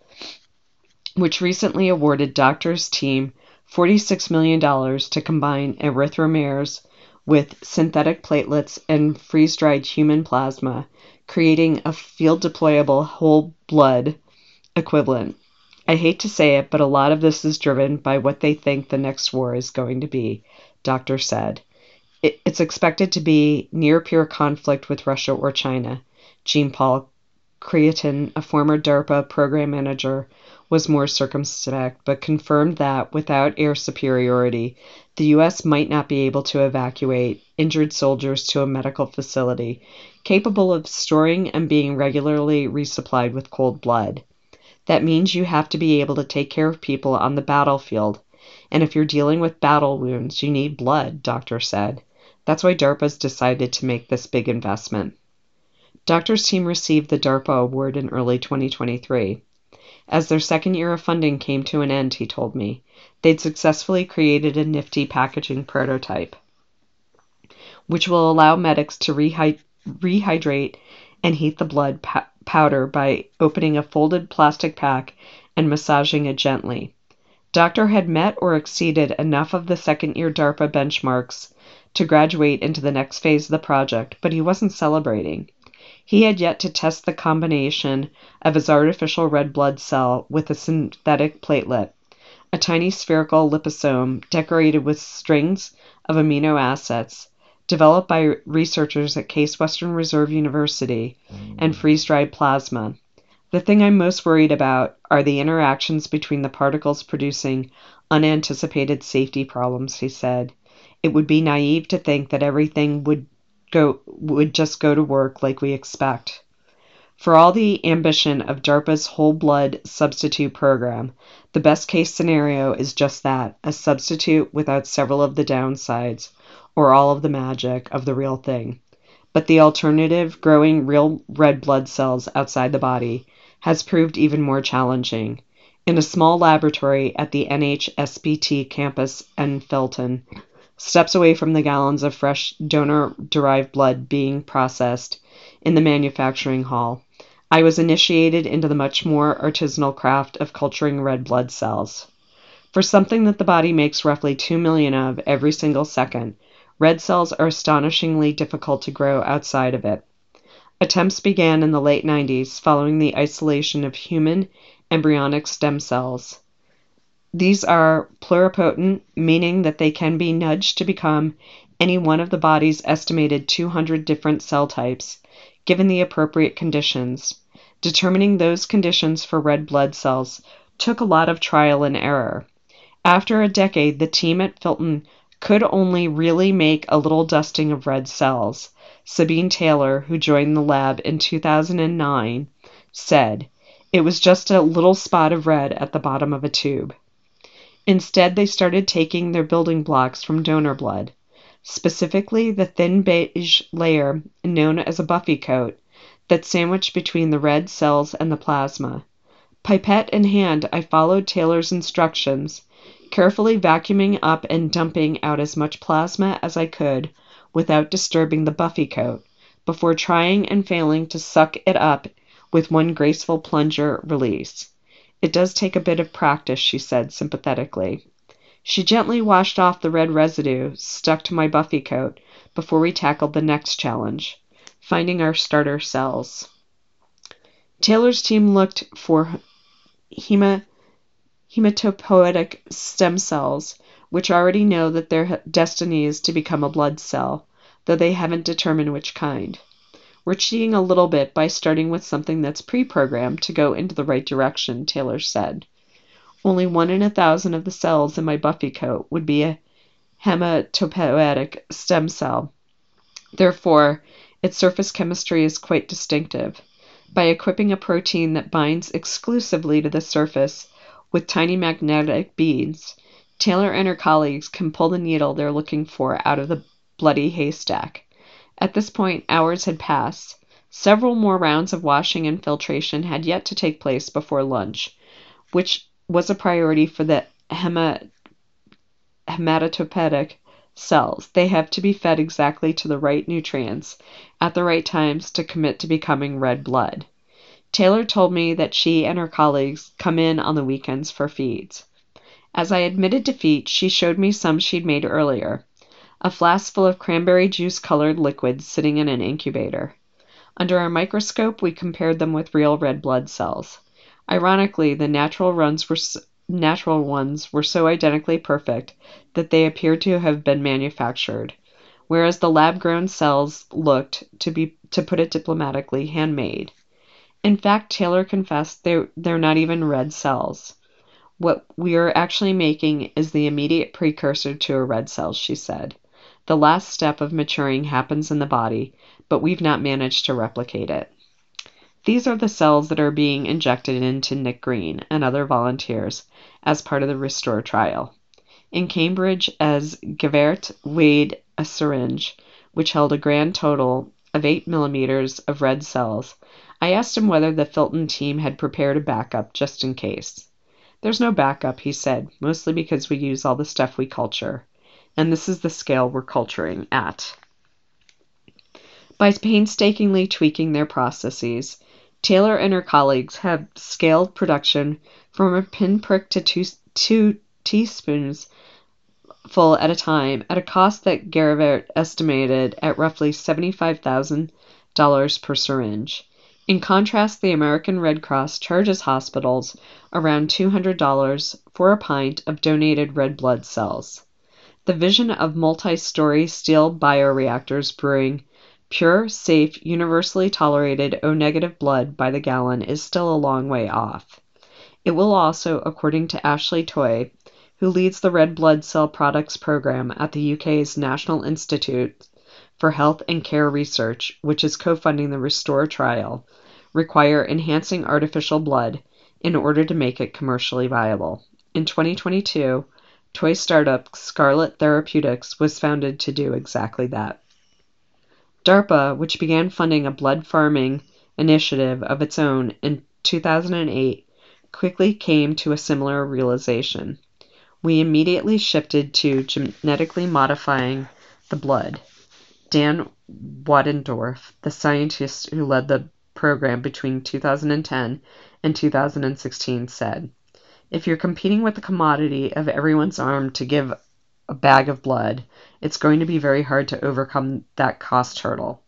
which recently awarded doctor's team forty-six million dollars to combine erythromer's with synthetic platelets and freeze-dried human plasma, creating a field-deployable whole blood equivalent. I hate to say it, but a lot of this is driven by what they think the next war is going to be, doctor said. It, it's expected to be near-peer conflict with Russia or China. Jean-Paul Creatin, a former DARPA program manager, was more circumspect, but confirmed that, without air superiority, the U S might not be able to evacuate injured soldiers to a medical facility capable of storing and being regularly resupplied with cold blood. That means you have to be able to take care of people on the battlefield, and if you're dealing with battle wounds, you need blood, doctor said. That's why DARPA's decided to make this big investment. Doctor's team received the DARPA award in early twenty twenty-three. As their second year of funding came to an end, he told me, they'd successfully created a nifty packaging prototype, which will allow medics to rehy- rehydrate and heat the blood pa- powder by opening a folded plastic pack and massaging it gently. Doctor had met or exceeded enough of the second-year DARPA benchmarks to graduate into the next phase of the project, but he wasn't celebrating. He had yet to test the combination of his artificial red blood cell with a synthetic platelet, a tiny spherical liposome decorated with strings of amino acids, developed by researchers at Case Western Reserve University, and freeze-dried plasma. The thing I'm most worried about are the interactions between the particles producing unanticipated safety problems, he said. It would be naive to think that everything would go would just go to work like we expect. For all the ambition of DARPA's whole blood substitute program, the best case scenario is just that, a substitute without several of the downsides, or all of the magic of the real thing. But the alternative, growing real red blood cells outside the body, has proved even more challenging. In a small laboratory at the N H S B T campus in Felton, steps away from the gallons of fresh donor-derived blood being processed in the manufacturing hall, I was initiated into the much more artisanal craft of culturing red blood cells. For something that the body makes roughly two million of every single second, red cells are astonishingly difficult to grow outside of it. Attempts began in the late nineties following the isolation of human embryonic stem cells. These are pluripotent, meaning that they can be nudged to become any one of the body's estimated two hundred different cell types, given the appropriate conditions. Determining those conditions for red blood cells took a lot of trial and error. After a decade, the team at Filton could only really make a little dusting of red cells. Sabine Taylor, who joined the lab in two thousand nine, said, "It was just a little spot of red at the bottom of a tube." Instead, they started taking their building blocks from donor blood, specifically the thin beige layer known as a buffy coat that's sandwiched between the red cells and the plasma. Pipette in hand, I followed Taylor's instructions, carefully vacuuming up and dumping out as much plasma as I could without disturbing the buffy coat, before trying and failing to suck it up with one graceful plunger release. "It does take a bit of practice," she said sympathetically. She gently washed off the red residue stuck to my buffy coat before we tackled the next challenge, finding our starter cells. Taylor's team looked for hema, hematopoietic stem cells, which already know that their destiny is to become a blood cell, though they haven't determined which kind. "We're cheating a little bit by starting with something that's pre-programmed to go into the right direction," Taylor said. "Only one in a thousand of the cells in my buffy coat would be a hematopoietic stem cell. Therefore, its surface chemistry is quite distinctive. By equipping a protein that binds exclusively to the surface with tiny magnetic beads, Taylor and her colleagues can pull the needle they're looking for out of the bloody haystack." At this point, hours had passed. Several more rounds of washing and filtration had yet to take place before lunch, which was a priority for the hema- hematopoietic cells. They have to be fed exactly to the right nutrients at the right times to commit to becoming red blood. Taylor told me that she and her colleagues come in on the weekends for feeds. As I admitted defeat, she showed me some she'd made earlier, a flask full of cranberry juice-colored liquid sitting in an incubator. Under our microscope, we compared them with real red blood cells. Ironically, the natural runs were so, natural ones were so identically perfect that they appeared to have been manufactured, whereas the lab-grown cells looked, to be to put it diplomatically, handmade. In fact, Taylor confessed they're, they're not even red cells. "What we are actually making is the immediate precursor to a red cell," she said. "The last step of maturing happens in the body, but we've not managed to replicate it." These are the cells that are being injected into Nick Green and other volunteers as part of the Restore trial. In Cambridge, as Gavert weighed a syringe, which held a grand total of eight millimeters of red cells, I asked him whether the Filton team had prepared a backup just in case. "There's no backup," he said, "mostly because we use all the stuff we culture. And this is the scale we're culturing at." By painstakingly tweaking their processes, Taylor and her colleagues have scaled production from a pinprick to two, two teaspoons full at a time at a cost that Gavert estimated at roughly seventy-five thousand dollars per syringe. In contrast, the American Red Cross charges hospitals around two hundred dollars for a pint of donated red blood cells. The vision of multi-story steel bioreactors brewing pure, safe, universally tolerated O-negative blood by the gallon is still a long way off. It will also, according to Ashley Toy, who leads the red blood cell products program at the U K's National Institute for Health and Care Research, which is co-funding the Restore trial, require enhancing artificial blood in order to make it commercially viable. In twenty twenty-two, toy startup Scarlet Therapeutics was founded to do exactly that. DARPA, which began funding a blood farming initiative of its own in two thousand eight, quickly came to a similar realization. We immediately shifted to genetically modifying the blood. Dan Waddendorf, the scientist who led the program between two thousand ten and two thousand sixteen, said, "If you're competing with the commodity of everyone's arm to give a bag of blood, it's going to be very hard to overcome that cost hurdle.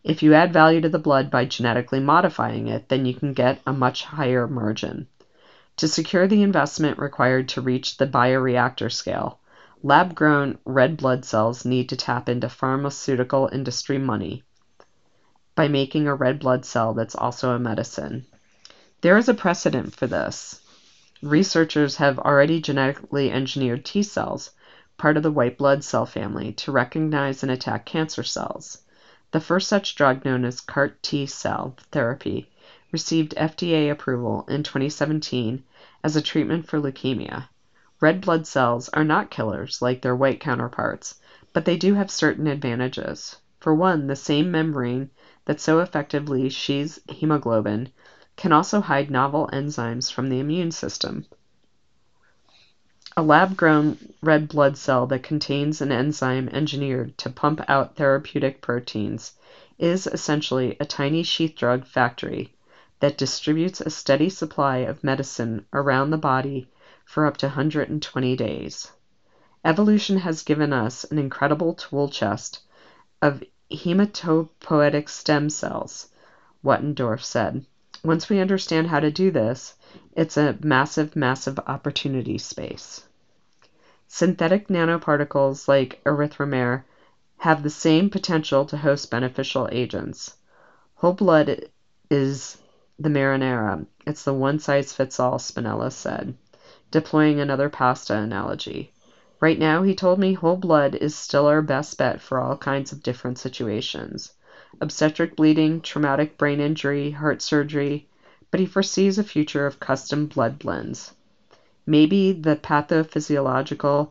If you add value to the blood by genetically modifying it, then you can get a much higher margin. To secure the investment required to reach the bioreactor scale, lab-grown red blood cells need to tap into pharmaceutical industry money by making a red blood cell that's also a medicine. There is a precedent for this. Researchers have already genetically engineered T cells, part of the white blood cell family, to recognize and attack cancer cells. The first such drug, known as CAR T cell therapy, received F D A approval in twenty seventeen as a treatment for leukemia. Red blood cells are not killers like their white counterparts, but they do have certain advantages. For one, the same membrane that so effectively sheathes hemoglobin can also hide novel enzymes from the immune system. A lab-grown red blood cell that contains an enzyme engineered to pump out therapeutic proteins is essentially a tiny sheath drug factory that distributes a steady supply of medicine around the body for up to one hundred twenty days. Evolution has given us an incredible tool chest of hematopoietic stem cells, Wattendorf said. Once we understand how to do this, it's a massive, massive opportunity space. Synthetic nanoparticles like erythromer have the same potential to host beneficial agents. Whole blood is the marinara. It's the one-size-fits-all, Spinella said, deploying another pasta analogy. Right now, he told me, whole blood is still our best bet for all kinds of different situations. Obstetric bleeding, traumatic brain injury, heart surgery, but he foresees a future of custom blood blends. Maybe the pathophysiological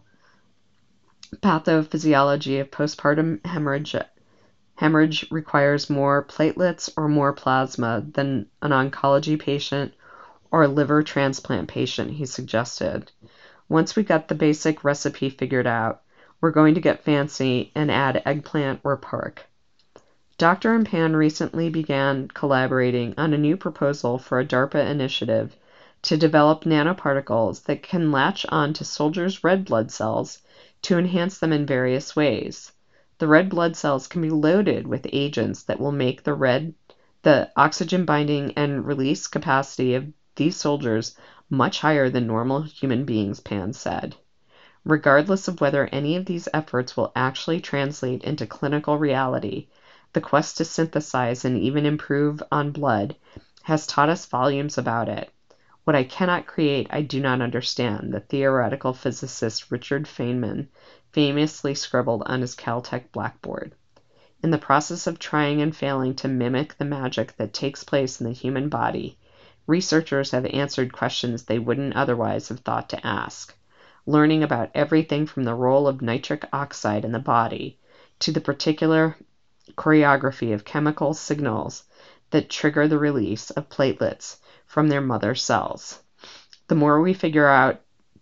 pathophysiology of postpartum hemorrhage, hemorrhage requires more platelets or more plasma than an oncology patient or a liver transplant patient, he suggested. Once we got the basic recipe figured out, we're going to get fancy and add eggplant or pork. Doctor and Pan recently began collaborating on a new proposal for a DARPA initiative to develop nanoparticles that can latch on to soldiers' red blood cells to enhance them in various ways. The red blood cells can be loaded with agents that will make the red, the oxygen binding and release capacity of these soldiers much higher than normal human beings, Pan said. Regardless of whether any of these efforts will actually translate into clinical reality, the quest to synthesize and even improve on blood has taught us volumes about it. What I cannot create, I do not understand, the theoretical physicist Richard Feynman famously scribbled on his Caltech blackboard. In the process of trying and failing to mimic the magic that takes place in the human body, researchers have answered questions they wouldn't otherwise have thought to ask, learning about everything from the role of nitric oxide in the body to the particular choreography of chemical signals that trigger the release of platelets from their mother cells. The more we figure out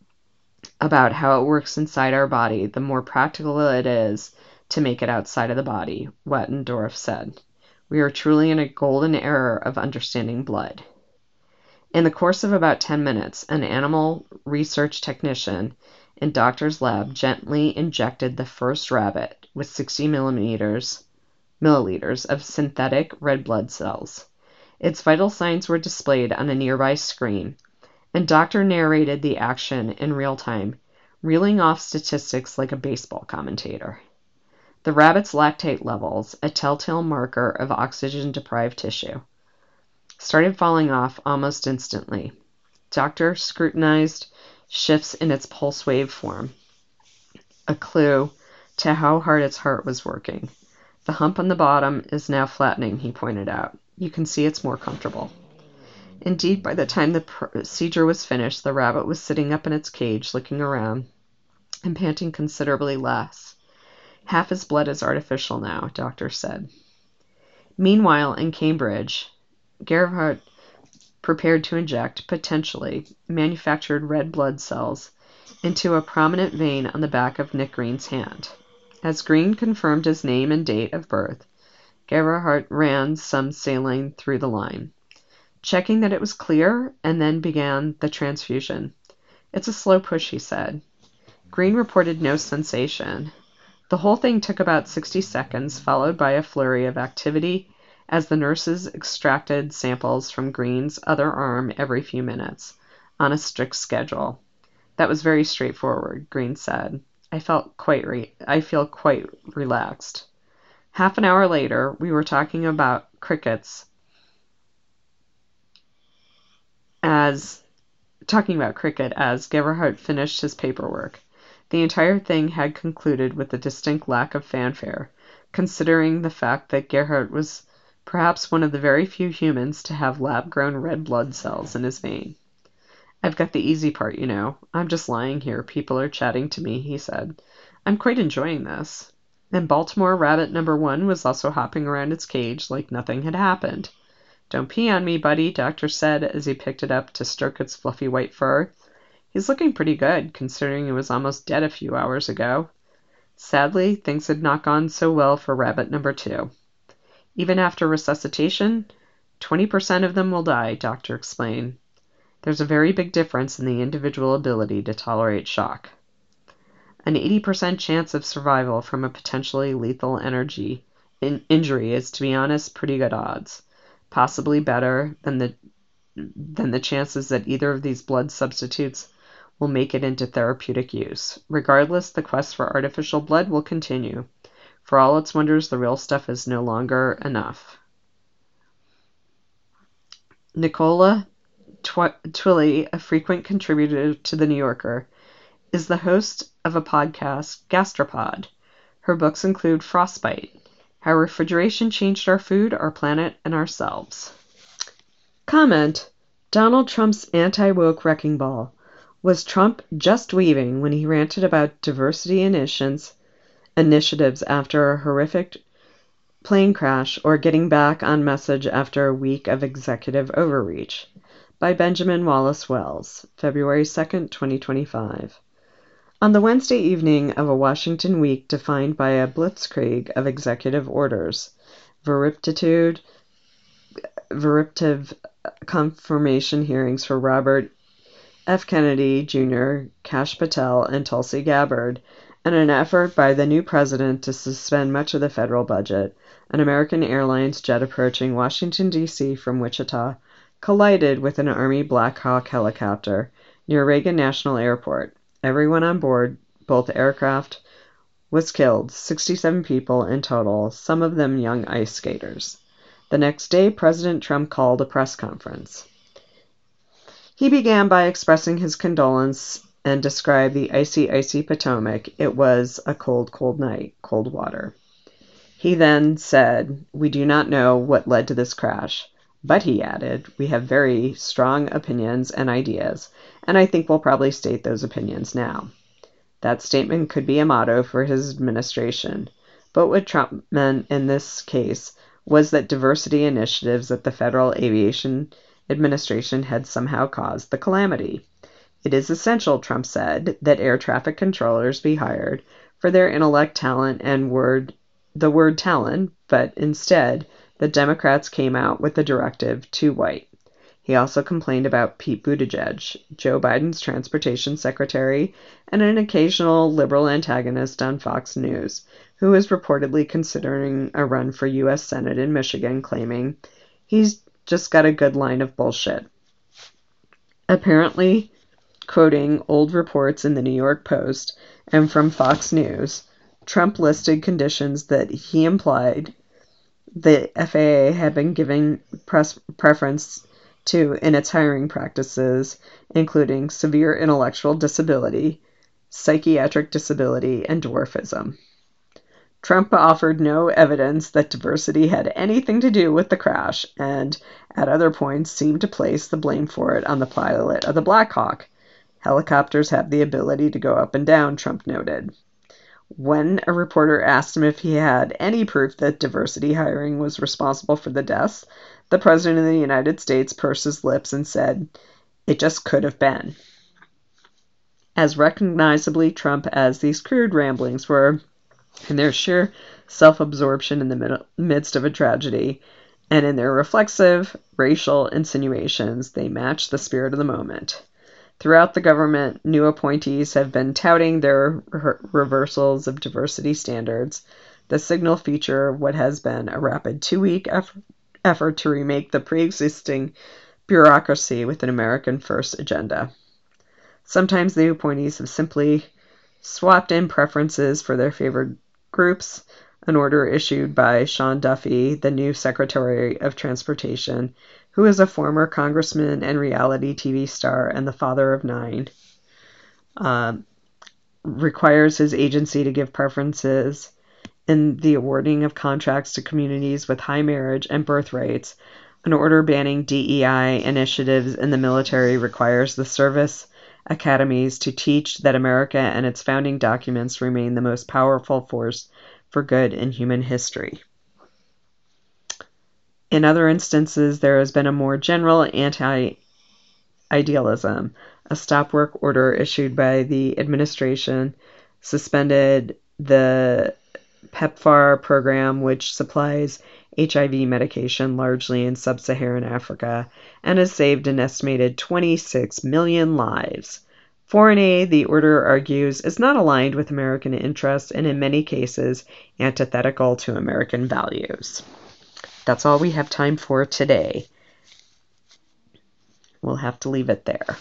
about how it works inside our body, the more practical it is to make it outside of the body, Wattendorf said. We are truly in a golden era of understanding blood. In the course of about ten minutes, an animal research technician in doctor's lab gently injected the first rabbit with sixty millimeters, milliliters of synthetic red blood cells. Its vital signs were displayed on a nearby screen, and Doctor narrated the action in real time, reeling off statistics like a baseball commentator. The rabbit's lactate levels, a telltale marker of oxygen-deprived tissue, started falling off almost instantly. Doctor scrutinized shifts in its pulse wave form, a clue to how hard its heart was working. The hump on the bottom is now flattening, he pointed out. You can see it's more comfortable. Indeed, by the time the procedure was finished, the rabbit was sitting up in its cage, looking around, and panting considerably less. Half his blood is artificial now, Doctor said. Meanwhile, in Cambridge, Gerhardt prepared to inject, potentially, manufactured red blood cells into a prominent vein on the back of Nick Green's hand. As Green confirmed his name and date of birth, Gerhardt ran some saline through the line, checking that it was clear, and then began the transfusion. It's a slow push, he said. Green reported no sensation. The whole thing took about sixty seconds, followed by a flurry of activity as the nurses extracted samples from Green's other arm every few minutes, on a strict schedule. That was very straightforward, Green said. I felt quite re- I feel quite relaxed. Half an hour later, we were talking about crickets as talking about cricket as Gerhardt finished his paperwork. The entire thing had concluded with a distinct lack of fanfare, considering the fact that Gerhardt was perhaps one of the very few humans to have lab-grown red blood cells in his vein. I've got the easy part, you know. I'm just lying here. People are chatting to me, he said. I'm quite enjoying this. And Baltimore rabbit number one was also hopping around its cage like nothing had happened. Don't pee on me, buddy, Doctor said as he picked it up to stroke its fluffy white fur. He's looking pretty good, considering he was almost dead a few hours ago. Sadly, things had not gone so well for rabbit number two. Even after resuscitation, twenty percent of them will die, Doctor explained. There's a very big difference in the individual ability to tolerate shock. An eighty percent chance of survival from a potentially lethal energy in injury is, to be honest, pretty good odds. Possibly better than the than the chances that either of these blood substitutes will make it into therapeutic use. Regardless, the quest for artificial blood will continue. For all its wonders, the real stuff is no longer enough. Nicola Tw- Twilley, a frequent contributor to The New Yorker, is the host of a podcast, Gastropod. Her books include Frostbite, How Refrigeration Changed Our Food, Our Planet, and Ourselves. Comment: Donald Trump's anti-woke wrecking ball. Was Trump just weaving when he ranted about diversity initiatives after a horrific plane crash, or getting back on message after a week of executive overreach? By Benjamin Wallace Wells, February second, twenty twenty-five. On the Wednesday evening of a Washington week defined by a blitzkrieg of executive orders, veriptitude, veriptive confirmation hearings for Robert F. Kennedy, Junior, Kash Patel, and Tulsi Gabbard, and an effort by the new president to suspend much of the federal budget, an American Airlines jet approaching Washington, D C from Wichita collided with an Army Black Hawk helicopter near Reagan National Airport. Everyone on board both aircraft was killed, sixty-seven people in total, some of them young ice skaters. The next day, President Trump called a press conference. He began by expressing his condolence and described the icy, icy Potomac. It was a cold, cold night, cold water. He then said, "We do not know what led to this crash. But," he added, "we have very strong opinions and ideas, and I think we'll probably state those opinions now." That statement could be a motto for his administration, but what Trump meant in this case was that diversity initiatives at the Federal Aviation Administration had somehow caused the calamity. It is essential, Trump said, that air traffic controllers be hired for their intellect, talent, and word, the word talent, but instead, the Democrats came out with the directive, too white. He also complained about Pete Buttigieg, Joe Biden's transportation secretary, and an occasional liberal antagonist on Fox News, who was reportedly considering a run for U S Senate in Michigan, claiming he's just got a good line of bullshit. Apparently, quoting old reports in the New York Post and from Fox News, Trump listed conditions that he implied the F A A had been giving press preference to in its hiring practices, including severe intellectual disability, psychiatric disability, and dwarfism. Trump offered no evidence that diversity had anything to do with the crash, and at other points seemed to place the blame for it on the pilot of the Black Hawk. Helicopters have the ability to go up and down, Trump noted. When a reporter asked him if he had any proof that diversity hiring was responsible for the deaths, the President of the United States pursed his lips and said, "It just could have been." As recognizably Trump as these crude ramblings were, in their sheer self-absorption in the mid- midst of a tragedy, and in their reflexive racial insinuations, they matched the spirit of the moment. Throughout the government, new appointees have been touting their re- reversals of diversity standards. The signal feature what has been a rapid two-week eff- effort to remake the pre-existing bureaucracy with an American First agenda. Sometimes the new appointees have simply swapped in preferences for their favored groups. An order issued by Sean Duffy, the new Secretary of Transportation, who is a former congressman and reality T V star and the father of nine, uh, requires his agency to give preferences in the awarding of contracts to communities with high marriage and birth rates. An order banning D E I initiatives in the military requires the service academies to teach that America and its founding documents remain the most powerful force for good in human history. In other instances, there has been a more general anti-idealism. A stop work order issued by the administration suspended the PEPFAR program, which supplies H I V medication largely in sub-Saharan Africa, and has saved an estimated twenty-six million lives. Foreign aid, the order argues, is not aligned with American interests and in many cases antithetical to American values. That's all we have time for today. We'll have to leave it there.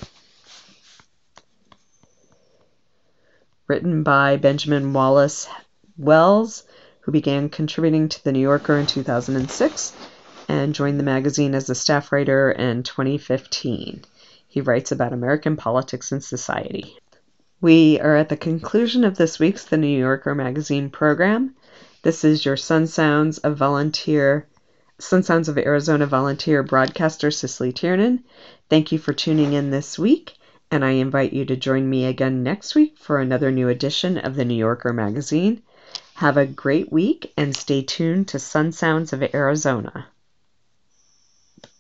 Written by Benjamin Wallace Wells, who began contributing to The New Yorker in two thousand six and joined the magazine as a staff writer in twenty fifteen. He writes about American politics and society. We are at the conclusion of this week's The New Yorker magazine program. This is your Sun Sounds of Volunteer, Sun Sounds of Arizona volunteer broadcaster, Cicely Tiernan. Thank you for tuning in this week, and I invite you to join me again next week for another new edition of The New Yorker magazine. Have a great week and stay tuned to Sun Sounds of Arizona.